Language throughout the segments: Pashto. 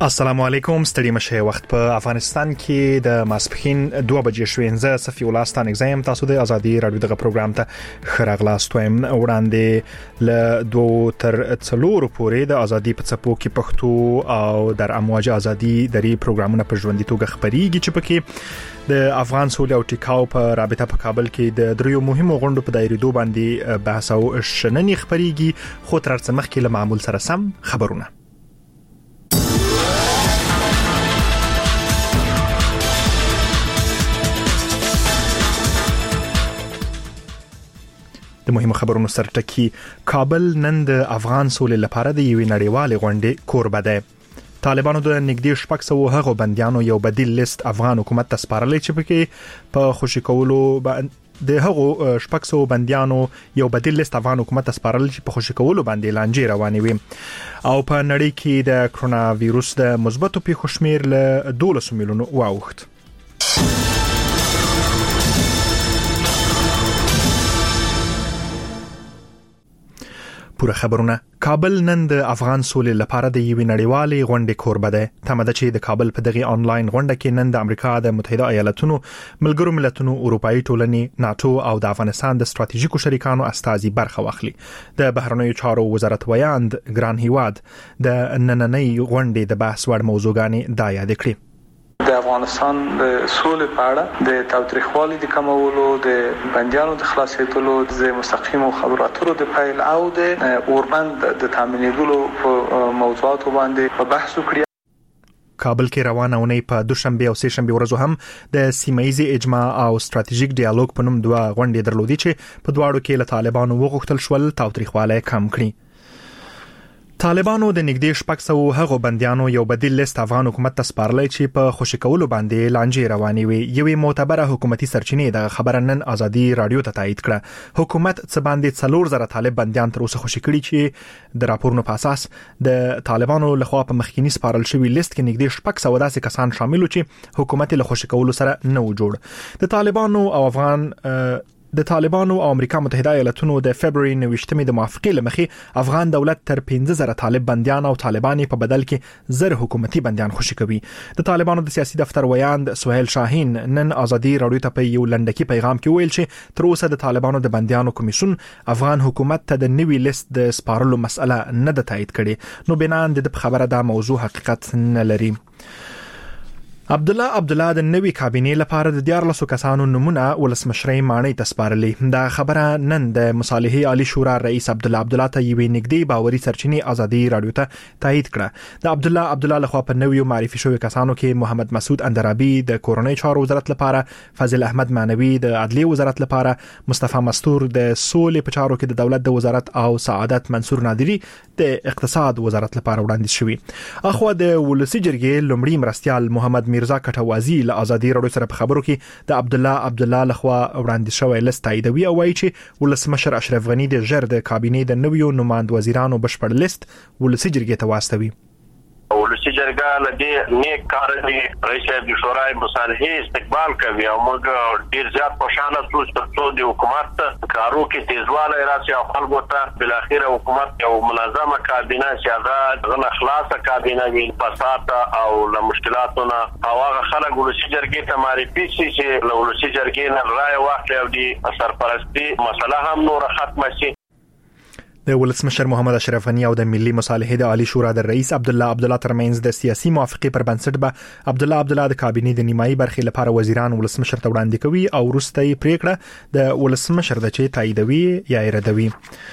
السلام علیکم. ستړي مشه وخت په افغانستان کې د ماسپخین 2 بجې شوینځه صفي ولستان اگزام تاسو د ازادي رادیو دغه پروګرام ته خراغلاستوم وړاندې ل 2 تر 4 پورې د ازادي په څپو کې پښتو او در امواج ازادي دري پروګرامونه په ژوندۍ توګه خبريږي چې پکې د افغان سولې او ټیکاو په رابطه په کابل کې د دریو مهمو غونډو په دایریدو باندې بحث او شننې خبريږي خو تر څه مخکې له معمول سره سم خبرونه. د مهمو خبرونو سرټکی کابل نن د افغان سولې لپاره د یوې نړیوالې غونډې کوربه ده. طالبانو د نږدې 600 هغو بنديانو یو بدیل لیست افغان حکومت ته سپارلی چې پکې په خوشی کولو د هغو 600 بنديانو یو بدیل لیست افغان حکومت ته سپارل چې په خوشی کولو باندې لانجې روانې وي او په نړۍ کې د کرونا وایروس د مثبتو پیښو شمیر له 12 میلیونو واوښت. پوره خبرونه. کابل نن د افغان سولې لپاره د یوې نړیوالې غونډې کوربه ده. تمه ده چې د کابل په دغه آنلاین غونډه کې نن د امریکا د متحده ایالاتونو، ملګرو ملتونو، اروپאי ټولنې، ناتو او د افغانستان د ستراتیژیکو شریکانو استازي برخه واخلي. د بهرنیو چارو وزارت ویاند ګران هیواد د نننۍ غونډې د بحث وړ موضوعګانې دا یاد کړې. د افغانستان د سولې په اړه د تاوتریخوالي د کمولو، د بنديانو د خلاصېدلو، د مستقیمو خبرو اترو د پیل او د اوربند د تامینېدلو په موضوعاتو باندې په بحث وکړي. کابل کې روانه ونې په دوشنبه او سهشنبه ورځو هم د سیمایي اجماع او ستراتیژیک ډیالوګ په نوم 2 غونډې درلودې چې په دواړو کې له طالبانو وغوښتل شول تاوتریخواله کم کړي. طالبانو د نږدې 600 هغو بنديانو یو بدیل لیست افغان حکومت ته سپارلی چې په خوشی کولو باندې لانجې روانې وي. یوې معتبره حکومتي سرچینې د خبره نن ازادي رادیو ته تایید کړه. حکومت څه باندې 4000 طالب بنديان تر اوسه خوشی کړي چې د راپورونو په اساس د طالبانو لخوا په مخکینی سپارل شوی لیست کې نږدې 600 داسې کسان شامل چې حکومت له خوشی کولو سره نه و جوړ. د طالبانو او امریکا متحده ایالاتونو د فبراير 19 د موافقې لمخې افغان دولت تر 15000 طالب بنديان او طالبان په بدل کې زر حکومتي بنديان خوشی کوي. د طالبانو د سیاسي دفتر ویاند سهیل شاهین نن ازادي رادیو ته په یو لنډکی پیغام کې ویل چې تر اوسه د طالبانو د بنديانو کمیسیون افغان حکومت ته د نوي لیست د سپارلو مسأله نه د تایید کړي. نو بنان د خبره دا موضوع حقیقت نه لري. عبدالله د نوي کابینې لپاره د 14 کسانو نمونه ولسمشرۍ ماڼۍ ته سپارلي. دا خبره نن د مصالحې عالی شورا رئیس عبدالله ته یوې نږدې باوري سرچینې ازادي رادیو ته تایید کړه. د عبدالله لخوا په نویو معرفي شوی کسانو کې محمد مسعود اندرابي د کورنۍ چارو وزارت لپاره، فضل احمد معنوي د عدلیه وزارت لپاره، مصطفی مستور د سولې په چارو کې د دولت د وزارت او سعادت منصور نادری د اقتصاد وزارت لپاره وړاندیز شوی. اخو د ولسی جرګې لومړي مرستيال محمد میرزا کټوازی له ازادي رادیو سره په خبرو کې د عبدالله لخوا وړاندیز شوی لیست تاییدوي او وایي چې ولسمشر اشرف غنی د ژر د کابینې د نویو نماند وزیرانو بشپړ لیست ولسی جرګې ته واستوي. ولسی جرګه له دې نیک کار دی رئیس د شورای مصالحې استقبال کوي او موږ ډیر زیات خوشاله شو چې د حکومت کارو کې تیزواله راشي او خلکو ته بل اخر حکومت یو منظمه کابینه چې هغه خلاصه کابینه وي فساد او له مشکلاتونو او هغه خلک ولسی جرګې ته معرفي شي چې له ولسی جرګې نه رائے واخلي او د سرپرستی مسله هم نور ختمه شي. د ولسمشر محمد اشرف غنی او د ملي مصالحې د عالی شورا د رئیس عبدالله ترمنځ د سیاسي موافقې پر بنسټ به عبدالله د کابینې د نیمایي برخې لپاره وزیران ولسمشر ته وړاندې کوي او وروسته یې پریکړه د ولسمشر د چې تاییدوي یا ردوي.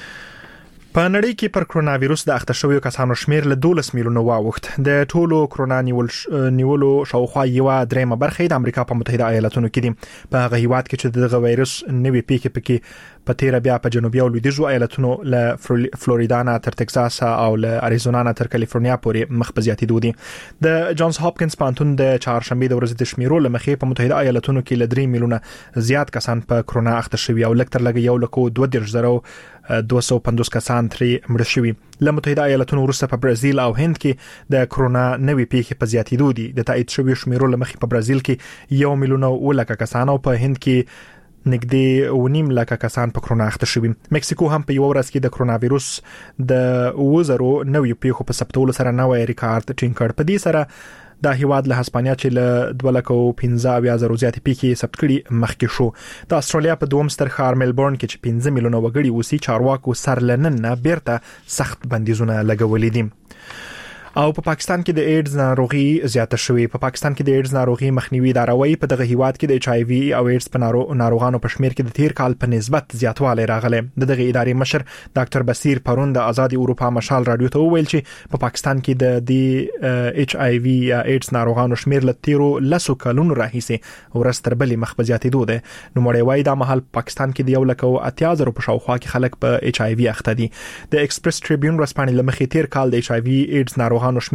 په نړۍ کې پر کرونا وایروس د اخته شویو کسانو شمیر له 12 میلیونو واوښت. د ټولو کرونا نیولو شاوخوا 1/3 برخه د امریکا په متحده ایالاتونو کې دي. په هغه هیواد کې چې دغه وایروس نوې پیښې پکې په تیر بیا په جنوبي او لویدیځو ایالاتونو له فلوریدا نه تر ټکساس او له اریزونا نه تر کالیفورنیا پورې مخ په زیاتېدو دي. د جونز هاپکینز پوهنتون د چهارشنبه د ورځې د شمیرو لمخې په متحده ایالاتونو کې له 3 میلیونه زیات کسان په کرونا اخته شوي او لکتر لګ 1,250 کسان ترې مړ شوي. له متحده ایالاتونو وروسته په برازیل او هند کې د کرونا نوې پیښې په زیاتېدو دي. د تایید شوی شمیرو لمخې په برازیل کې 1,000,000 کسان او په هند کې نږدې 1.5 لک کسان په کرونا اخته شوي. مکسیکو هم په یو ورځ کې د کرونا وایروس د 2009 پیښو په ثبتولو سره نوې ریکارډ ټینګ کړ. په دې سره د هیواد له هسپانیا چې له 215,000 زیات پیښې ثبت کړي مخکې شو. د استرالیا په دوم ستر ښار ملبورن کې چې 15 میلیونه وګړي اوسي چارواکو سرلنن نه بیرته سخت بندیزونه لګولې دي. او په پاکستان کې د ایډز ناروغي زیاته شوې. په پاکستان کې د ایډز ناروغي مخنیوي ادارې په دغه هیواد کې د ایچ آی وی او ایډز په ناروغانو په شمیر کې د تیر کال په نسبت زیاتوالی راغلی. دغه ادارې مشر ډاکټر بصیر پرون د آزاد اروپا مشال رادیو ته وویل چې په پاکستان کې د ایچ آی وی یا ایډز ناروغانو شمیر له تیرو 10 کلونو راهیسې ورستر بلې مخ په زیاتېدو ده. نو مړی وای د مهال پاکستان کې د 180,000 په شاوخوا کې خلک په ایچ آی وی اخته دي. د ایکسپریس ټریبیون رسپانې لمخې تیر کال د ایچ آی وی ایډز ناروغانو